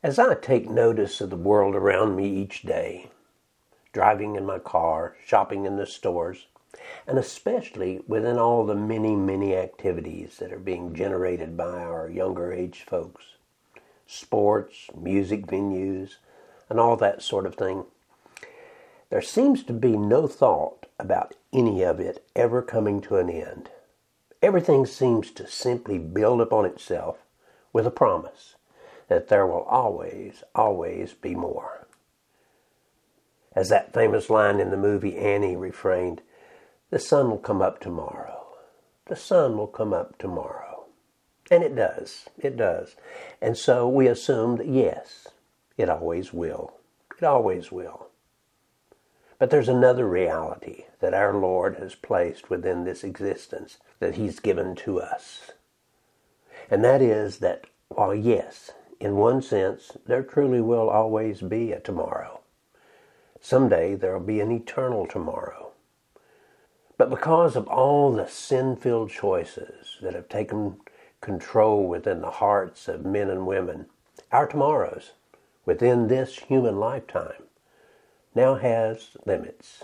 As I take notice of the world around me each day, driving in my car, shopping in the stores, and especially within all the many, many activities that are being generated by our younger age folks, sports, music venues, and all that sort of thing, there seems to be no thought about any of it ever coming to an end. Everything seems to simply build upon itself with a promise that there will always, always be more. As that famous line in the movie Annie refrained, "The sun will come up tomorrow. The sun will come up tomorrow." And it does. It does. And so we assume that yes, it always will. It always will. But there's another reality that our Lord has placed within this existence that He's given to us. And that is that while yes, in one sense, there truly will always be a tomorrow. Someday there will be an eternal tomorrow. But because of all the sin-filled choices that have taken control within the hearts of men and women, our tomorrows within this human lifetime now has limits.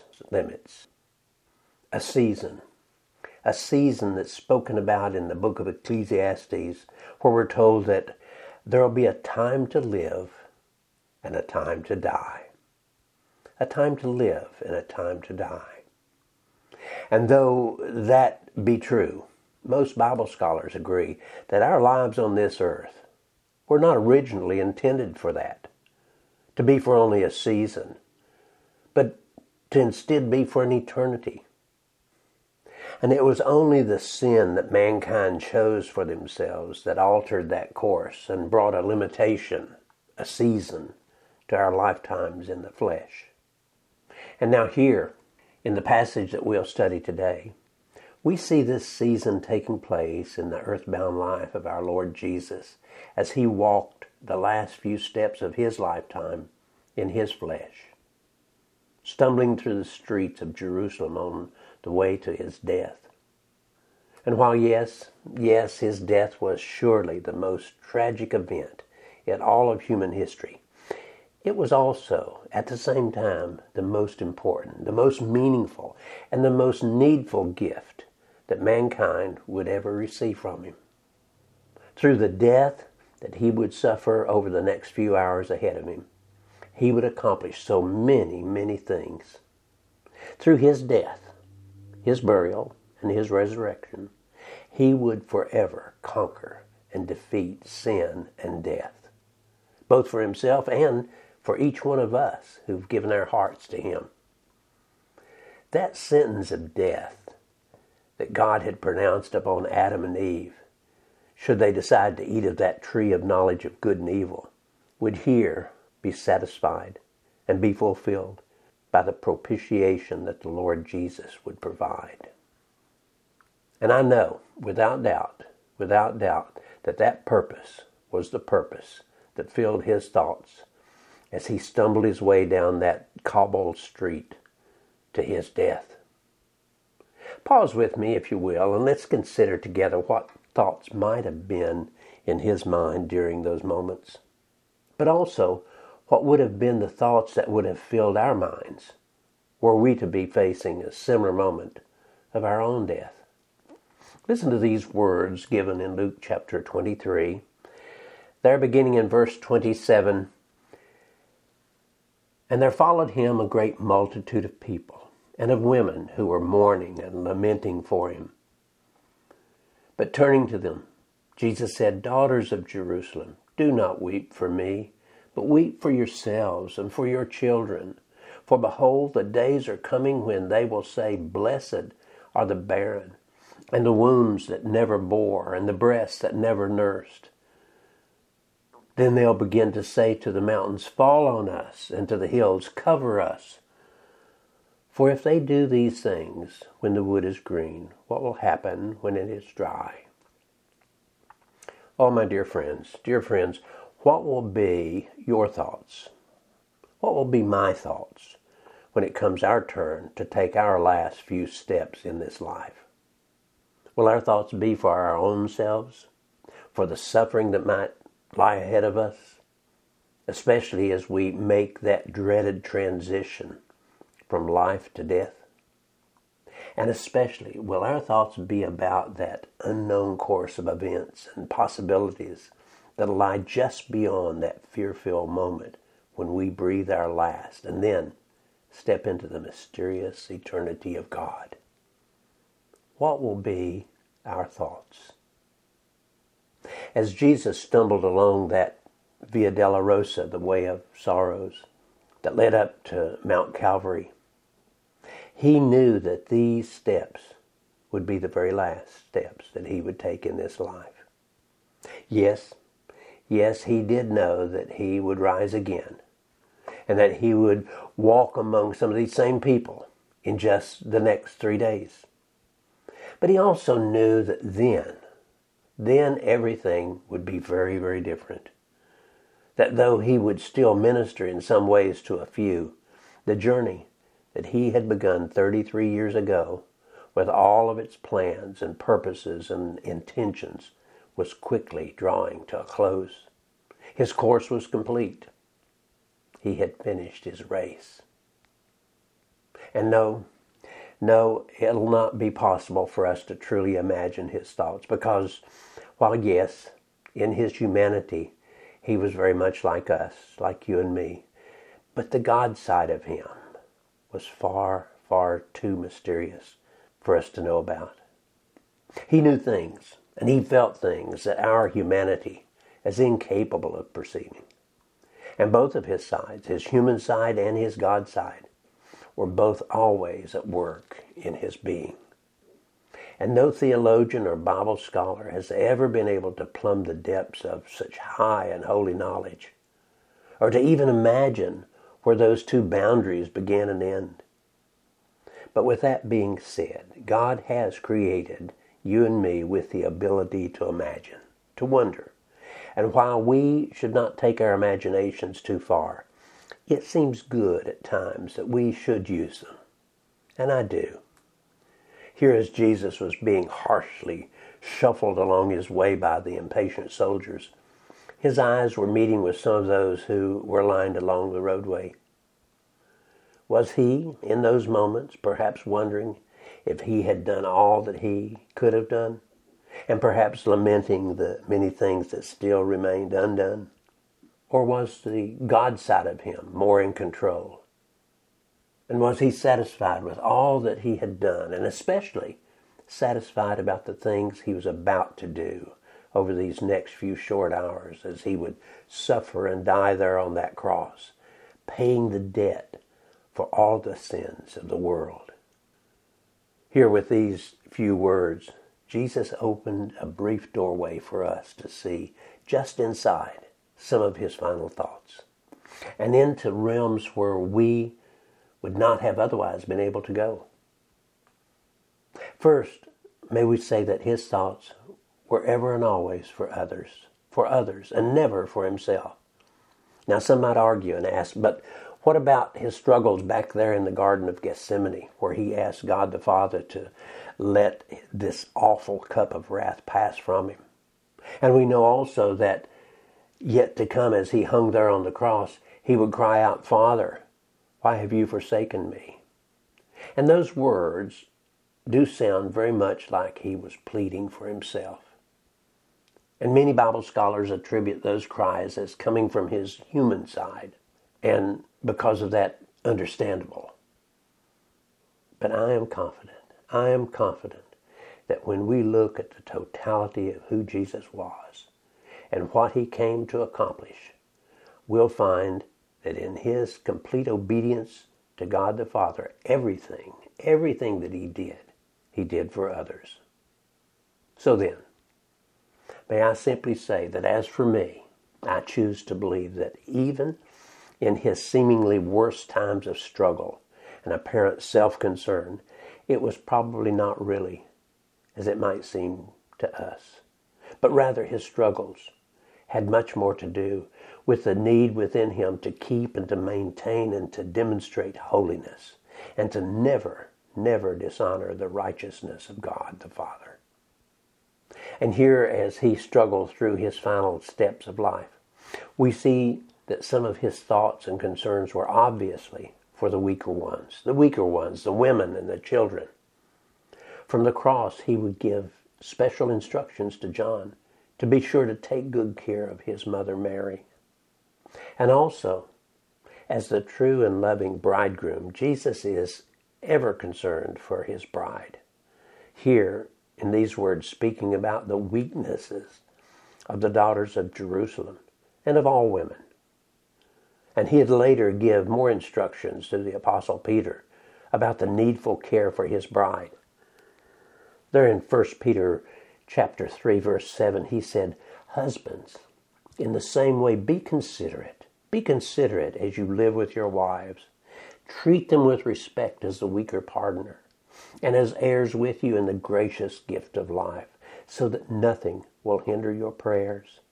A season that's spoken about in the book of Ecclesiastes, where we're told that there will be a time to live and a time to die. A time to live and a time to die. And though that be true, most Bible scholars agree that our lives on this earth were not originally intended for that, to be for only a season, but to instead be for an eternity. And it was only the sin that mankind chose for themselves that altered that course and brought a limitation, a season, to our lifetimes in the flesh. And now here, in the passage that we'll study today, we see this season taking place in the earthbound life of our Lord Jesus as He walked the last few steps of His lifetime in His flesh, stumbling through the streets of Jerusalem on the way to His death. And while yes, His death was surely the most tragic event in all of human history, it was also, at the same time, the most important, the most meaningful, and the most needful gift that mankind would ever receive from Him. Through the death that He would suffer over the next few hours ahead of Him, He would accomplish so many, many things. Through His death, His burial, and His resurrection, He would forever conquer and defeat sin and death, both for Himself and for each one of us who've given our hearts to Him. That sentence of death that God had pronounced upon Adam and Eve, should they decide to eat of that tree of knowledge of good and evil, would here be satisfied and be fulfilled by the propitiation that the Lord Jesus would provide. And I know, without doubt, that purpose was the purpose that filled His thoughts as He stumbled His way down that cobbled street to His death. Pause with me, if you will, and let's consider together what thoughts might have been in His mind during those moments, but also what would have been the thoughts that would have filled our minds were we to be facing a similar moment of our own death. Listen to these words given in Luke chapter 23. There, beginning in verse 27, "And there followed Him a great multitude of people, and of women who were mourning and lamenting for Him. But turning to them, Jesus said, 'Daughters of Jerusalem, do not weep for me, but weep for yourselves and for your children. For behold, the days are coming when they will say, Blessed are the barren, and the wombs that never bore, and the breasts that never nursed. Then they'll begin to say to the mountains, Fall on us, and to the hills, Cover us. For if they do these things when the wood is green, what will happen when it is dry?'" Oh, my dear friends, what will be your thoughts? What will be my thoughts when it comes our turn to take our last few steps in this life? Will our thoughts be for our own selves, for the suffering that might lie ahead of us, especially as we make that dreaded transition from life to death? And especially, will our thoughts be about that unknown course of events and possibilities that lie just beyond that fear-filled moment when we breathe our last and then step into the mysterious eternity of God? What will be our thoughts? As Jesus stumbled along that Via Dolorosa, the way of sorrows, that led up to Mount Calvary, he knew that these steps would be the very last steps that he would take in this life. Yes, he did know that he would rise again and that he would walk among some of these same people in just the next 3 days. But he also knew that then everything would be very, very different. That though he would still minister in some ways to a few, the journey that he had begun 33 years ago with all of its plans and purposes and intentions was quickly drawing to a close. His course was complete. He had finished his race. And no, it'll not be possible for us to truly imagine his thoughts because, while yes, in his humanity, he was very much like us, like you and me, but the God side of him was far, far too mysterious for us to know about. He knew things, and he felt things that our humanity is incapable of perceiving. And both of his sides, his human side and his God side, were both always at work in his being. And no theologian or Bible scholar has ever been able to plumb the depths of such high and holy knowledge, or to even imagine where those two boundaries begin and end. But with that being said, God has created you and me with the ability to imagine, to wonder. And while we should not take our imaginations too far, it seems good at times that we should use them. And I do. Here as Jesus was being harshly shuffled along his way by the impatient soldiers, his eyes were meeting with some of those who were lined along the roadway. Was he, in those moments, perhaps wondering if he had done all that he could have done, and perhaps lamenting the many things that still remained undone? Or was the God side of him more in control? And was he satisfied with all that he had done, and especially satisfied about the things he was about to do over these next few short hours as he would suffer and die there on that cross, paying the debt for all the sins of the world? Here with these few words, Jesus opened a brief doorway for us to see just inside some of his final thoughts, and into realms where we would not have otherwise been able to go. First, may we say that his thoughts were ever and always for others, and never for himself. Now, some might argue and ask, but what about his struggles back there in the Garden of Gethsemane, where he asked God the Father to let this awful cup of wrath pass from him? And we know also that yet to come, as he hung there on the cross, he would cry out, "Father, why have you forsaken me?" And those words do sound very much like he was pleading for himself. And many Bible scholars attribute those cries as coming from his human side, and because of that, understandable. But I am confident that when we look at the totality of who Jesus was and what he came to accomplish, we'll find that in his complete obedience to God the Father, everything that he did for others. So then, may I simply say that as for me, I choose to believe that even in his seemingly worst times of struggle and apparent self-concern, it was probably not really as it might seem to us, but rather his struggles had much more to do with the need within him to keep and to maintain and to demonstrate holiness and to never dishonor the righteousness of God the Father. And here, as he struggled through his final steps of life, we see that some of his thoughts and concerns were obviously for the weaker ones, the women and the children. From the cross, he would give special instructions to John to be sure to take good care of his mother Mary. And also, as the true and loving bridegroom, Jesus is ever concerned for his bride. Here, in these words, speaking about the weaknesses of the daughters of Jerusalem and of all women. And he'd later give more instructions to the Apostle Peter about the needful care for his bride. There in 1 Peter chapter 3, verse 7, he said, "Husbands, in the same way be considerate. Be considerate as you live with your wives. Treat them with respect as the weaker partner, and as heirs with you in the gracious gift of life, so that nothing will hinder your prayers."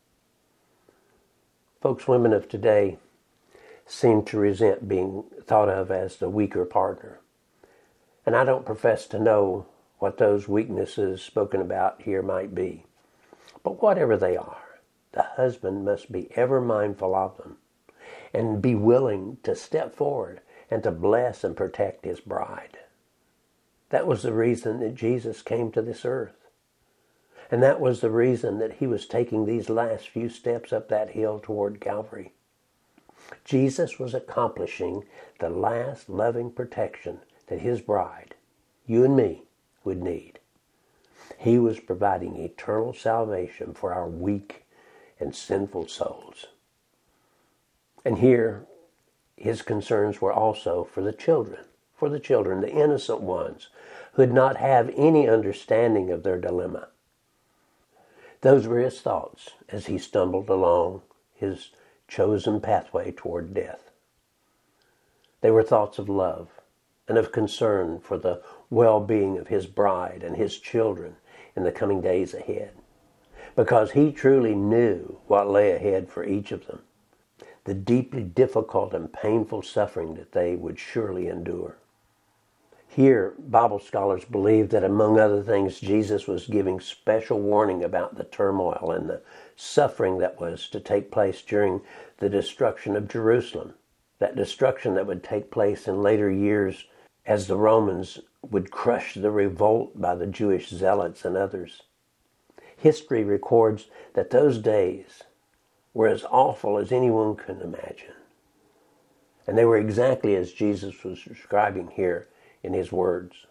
Folks, women of today seem to resent being thought of as the weaker partner. And I don't profess to know what those weaknesses spoken about here might be. But whatever they are, the husband must be ever mindful of them and be willing to step forward and to bless and protect his bride. That was the reason that Jesus came to this earth. And that was the reason that he was taking these last few steps up that hill toward Calvary. Jesus was accomplishing the last loving protection that his bride, you and me, would need. He was providing eternal salvation for our weak and sinful souls. And here, his concerns were also for the children, the innocent ones, who did not have any understanding of their dilemma. Those were his thoughts as he stumbled along his chosen pathway toward death. They were thoughts of love and of concern for the well-being of his bride and his children in the coming days ahead, because he truly knew what lay ahead for each of them, the deeply difficult and painful suffering that they would surely endure. Here, Bible scholars believe that, among other things, Jesus was giving special warning about the turmoil and the suffering that was to take place during the destruction of Jerusalem, that destruction that would take place in later years as the Romans would crush the revolt by the Jewish zealots and others. History records that those days were as awful as anyone could imagine. And they were exactly as Jesus was describing here in his words.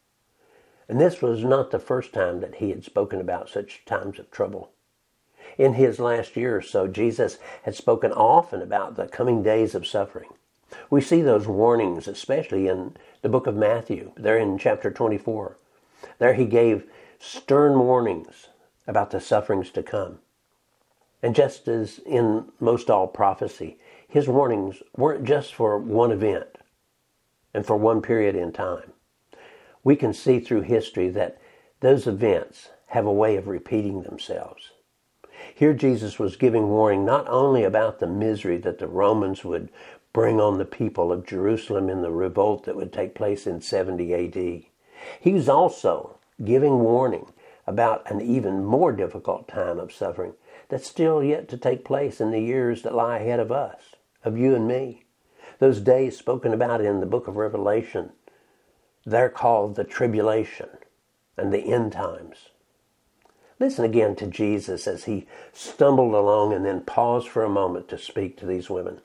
And this was not the first time that he had spoken about such times of trouble. In his last year or so, Jesus had spoken often about the coming days of suffering. We see those warnings, especially in the book of Matthew, there in chapter 24. There he gave stern warnings about the sufferings to come. And just as in most all prophecy, his warnings weren't just for one event and for one period in time. We can see through history that those events have a way of repeating themselves. Here Jesus was giving warning not only about the misery that the Romans would bring on the people of Jerusalem in the revolt that would take place in 70 A.D. He was also giving warning about an even more difficult time of suffering that's still yet to take place in the years that lie ahead of us, of you and me. Those days spoken about in the book of Revelation, they're called the tribulation and the end times. Listen again to Jesus as he stumbled along and then paused for a moment to speak to these women.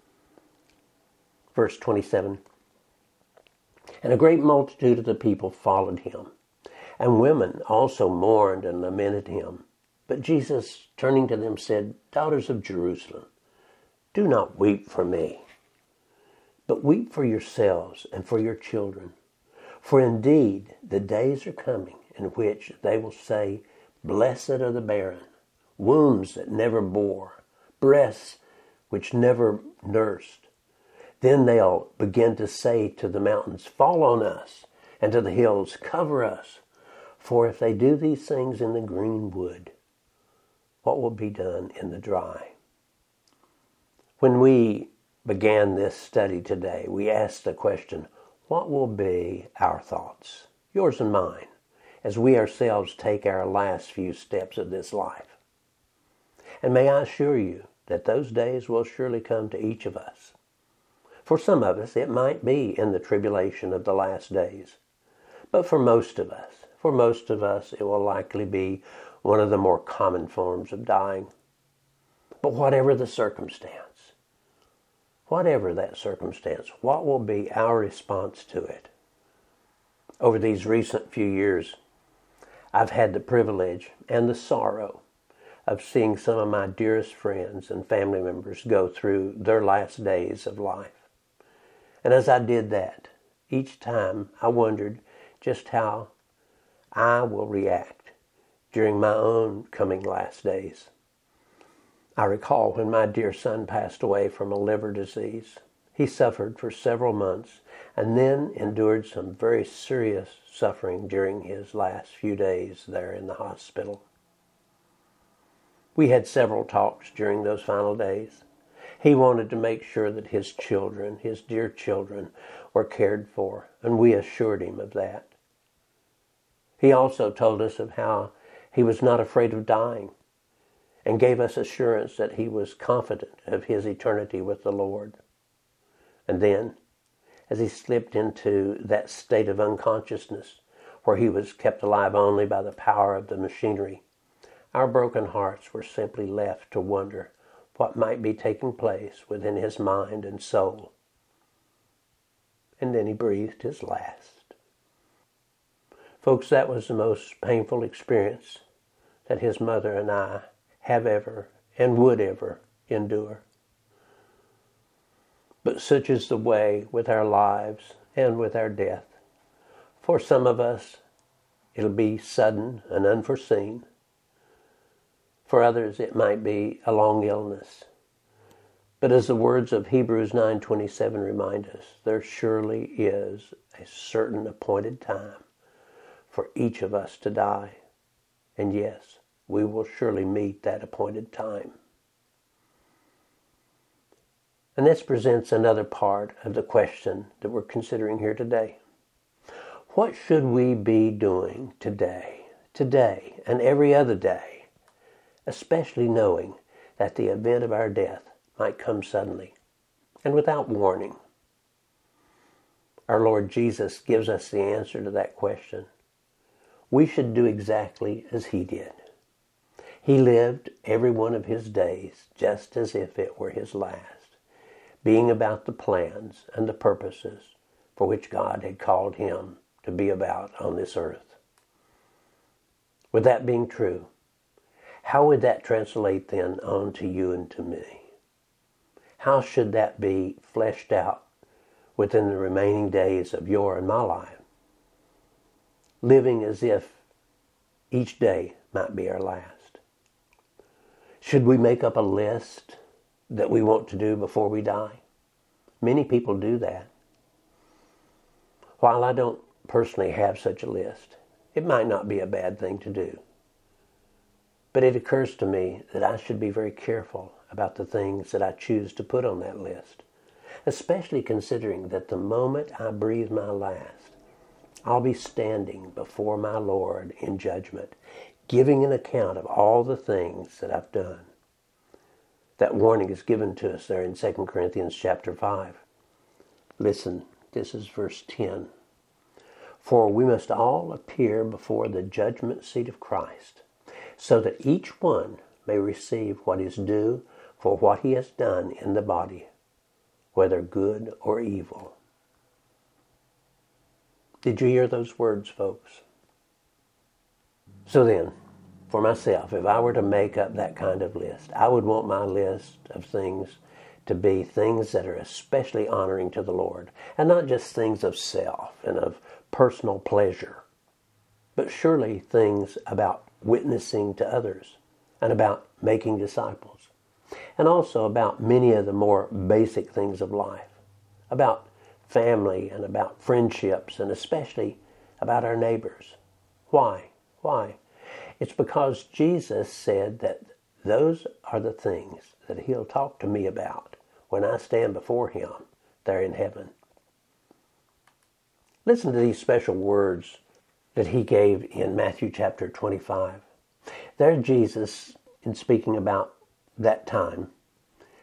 Verse 27, "And a great multitude of the people followed him, and women also mourned and lamented him. But Jesus, turning to them, said, 'Daughters of Jerusalem, do not weep for me, but weep for yourselves and for your children. For indeed the days are coming in which they will say, Blessed are the barren, wombs that never bore, breasts which never nursed. Then they'll begin to say to the mountains, Fall on us, and to the hills, Cover us. For if they do these things in the green wood, what will be done in the dry?'" When we began this study today, we asked the question, what will be our thoughts, yours and mine, as we ourselves take our last few steps of this life? And may I assure you that those days will surely come to each of us. For some of us, it might be in the tribulation of the last days. But for most of us, it will likely be one of the more common forms of dying. But whatever the circumstance, whatever that circumstance, what will be our response to it? Over these recent few years, I've had the privilege and the sorrow of seeing some of my dearest friends and family members go through their last days of life. And as I did that, each time I wondered just how I will react during my own coming last days. I recall when my dear son passed away from a liver disease. He suffered for several months and then endured some very serious suffering during his last few days there in the hospital. We had several talks during those final days. He wanted to make sure that his children, his dear children, were cared for, and we assured him of that. He also told us of how he was not afraid of dying and gave us assurance that he was confident of his eternity with the Lord. And then, as he slipped into that state of unconsciousness where he was kept alive only by the power of the machinery, our broken hearts were simply left to wonder what might be taking place within his mind and soul. And then he breathed his last. Folks, that was the most painful experience that his mother and I have ever and would ever endure. But such is the way with our lives and with our death. For some of us, it'll be sudden and unforeseen. For others, it might be a long illness. But as the words of Hebrews 9:27 remind us, there surely is a certain appointed time for each of us to die. And yes, we will surely meet that appointed time. And this presents another part of the question that we're considering here today. What should we be doing today, and every other day, especially knowing that the event of our death might come suddenly and without warning? Our Lord Jesus gives us the answer to that question. We should do exactly as he did. He lived every one of his days just as if it were his last, being about the plans and the purposes for which God had called him to be about on this earth. With that being true, how would that translate then on to you and to me? How should that be fleshed out within the remaining days of your and my life? Living as if each day might be our last. Should we make up a list that we want to do before we die? Many people do that. While I don't personally have such a list, it might not be a bad thing to do. But it occurs to me that I should be very careful about the things that I choose to put on that list, especially considering that the moment I breathe my last, I'll be standing before my Lord in judgment, giving an account of all the things that I've done. That warning is given to us there in 2 Corinthians chapter 5. Listen, this is verse 10. For we must all appear before the judgment seat of Christ, so that each one may receive what is due for what he has done in the body, whether good or evil. Did you hear those words, folks? So then, for myself, if I were to make up that kind of list, I would want my list of things to be things that are especially honoring to the Lord, and not just things of self and of personal pleasure, but surely things about witnessing to others and about making disciples, and also about many of the more basic things of life, about family and about friendships, and especially about our neighbors. Why? Why? It's because Jesus said that those are the things that he'll talk to me about when I stand before him there in heaven. Listen to these special words that he gave in Matthew chapter 25. There Jesus, in speaking about that time,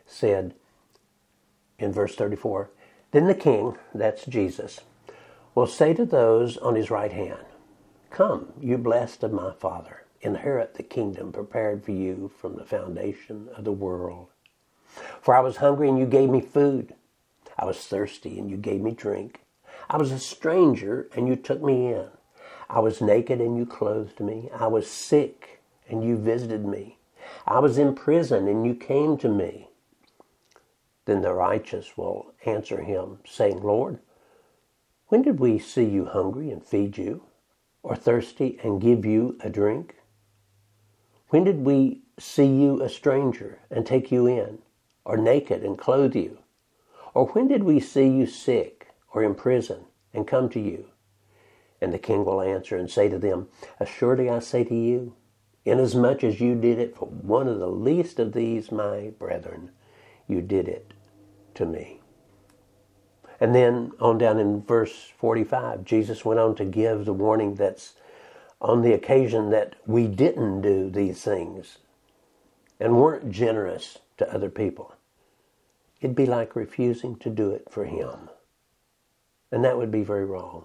said in verse 34, "Then the king," that's Jesus, "will say to those on his right hand, 'Come, you blessed of my Father, inherit the kingdom prepared for you from the foundation of the world. For I was hungry and you gave me food. I was thirsty and you gave me drink. I was a stranger and you took me in. I was naked and you clothed me. I was sick and you visited me. I was in prison and you came to me.' Then the righteous will answer him, saying, 'Lord, when did we see you hungry and feed you, or thirsty and give you a drink? When did we see you a stranger and take you in, or naked and clothe you? Or when did we see you sick or in prison and come to you?' And the king will answer and say to them, 'Assuredly I say to you, inasmuch as you did it for one of the least of these my brethren, you did it to me.'" And then on down in verse 45, Jesus went on to give the warning that's on the occasion that we didn't do these things and weren't generous to other people. It'd be like refusing to do it for him. And that would be very wrong,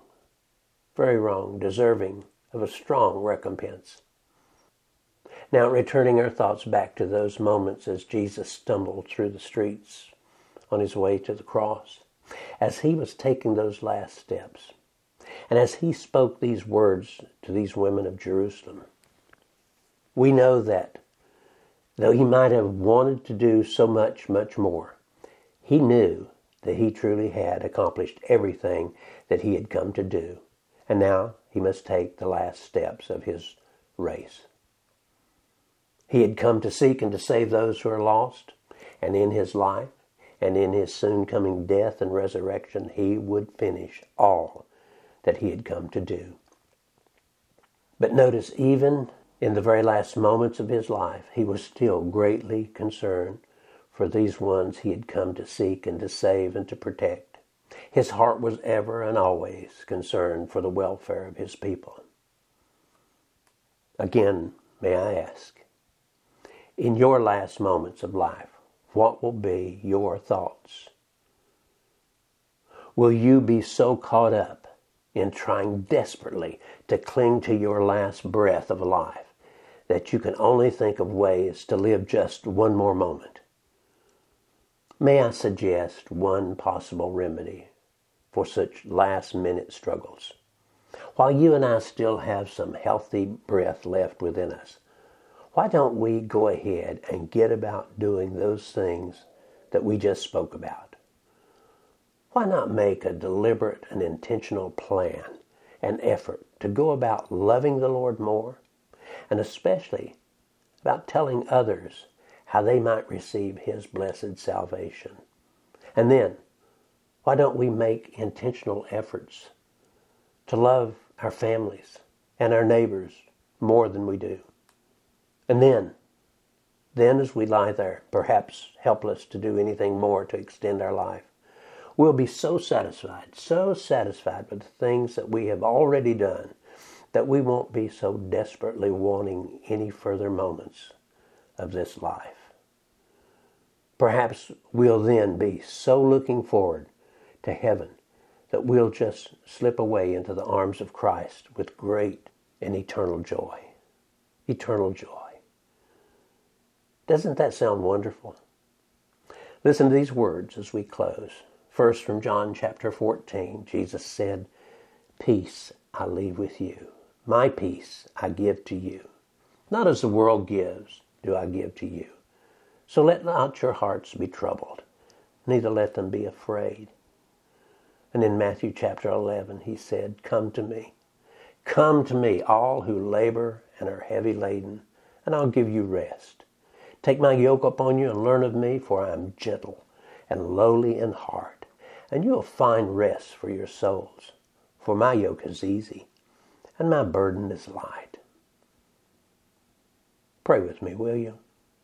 deserving of a strong recompense. Now, returning our thoughts back to those moments as Jesus stumbled through the streets on his way to the cross, as he was taking those last steps, and as he spoke these words to these women of Jerusalem, we know that though he might have wanted to do so much more, he knew that he truly had accomplished everything that he had come to do, and now he must take the last steps of his race. He had come to seek and to save those who are lost, and in his life and in his soon coming death and resurrection, he would finish all that he had come to do. But notice, even in the very last moments of his life, he was still greatly concerned for these ones he had come to seek and to save and to protect. His heart was ever and always concerned for the welfare of his people. Again, may I ask, in your last moments of life, what will be your thoughts? Will you be so caught up in trying desperately to cling to your last breath of life that you can only think of ways to live just one more moment? May I suggest one possible remedy for such last-minute struggles? While you and I still have some healthy breath left within us, why don't we go ahead and get about doing those things that we just spoke about? Why not make a deliberate and intentional plan and effort to go about loving the Lord more, and especially about telling others how they might receive his blessed salvation? And then, why don't we make intentional efforts to love our families and our neighbors more than we do? And then as we lie there, perhaps helpless to do anything more to extend our life, we'll be so satisfied with the things that we have already done, that we won't be so desperately wanting any further moments of this life. Perhaps we'll then be so looking forward to heaven that we'll just slip away into the arms of Christ with great and eternal joy. Eternal joy. Doesn't that sound wonderful? Listen to these words as we close. First, from John chapter 14, Jesus said, "Peace I leave with you. My peace I give to you. Not as the world gives, do I give to you. So let not your hearts be troubled, neither let them be afraid." And in Matthew chapter 11, he said, Come to me, all who labor and are heavy laden, and I'll give you rest. Take my yoke upon you and learn of me, for I am gentle and lowly in heart, and you will find rest for your souls. For my yoke is easy, and my burden is light. Pray with me, will you?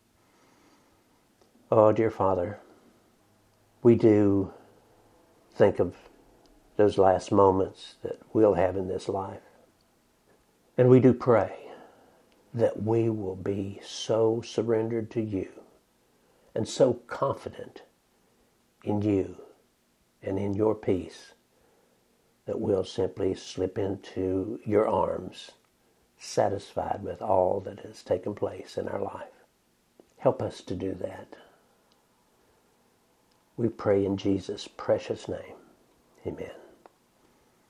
Oh, dear Father, we do think of those last moments that we'll have in this life. And we do pray that we will be so surrendered to you and so confident in you and in your peace that we'll simply slip into your arms, satisfied with all that has taken place in our life. Help us to do that. We pray in Jesus' precious name. Amen.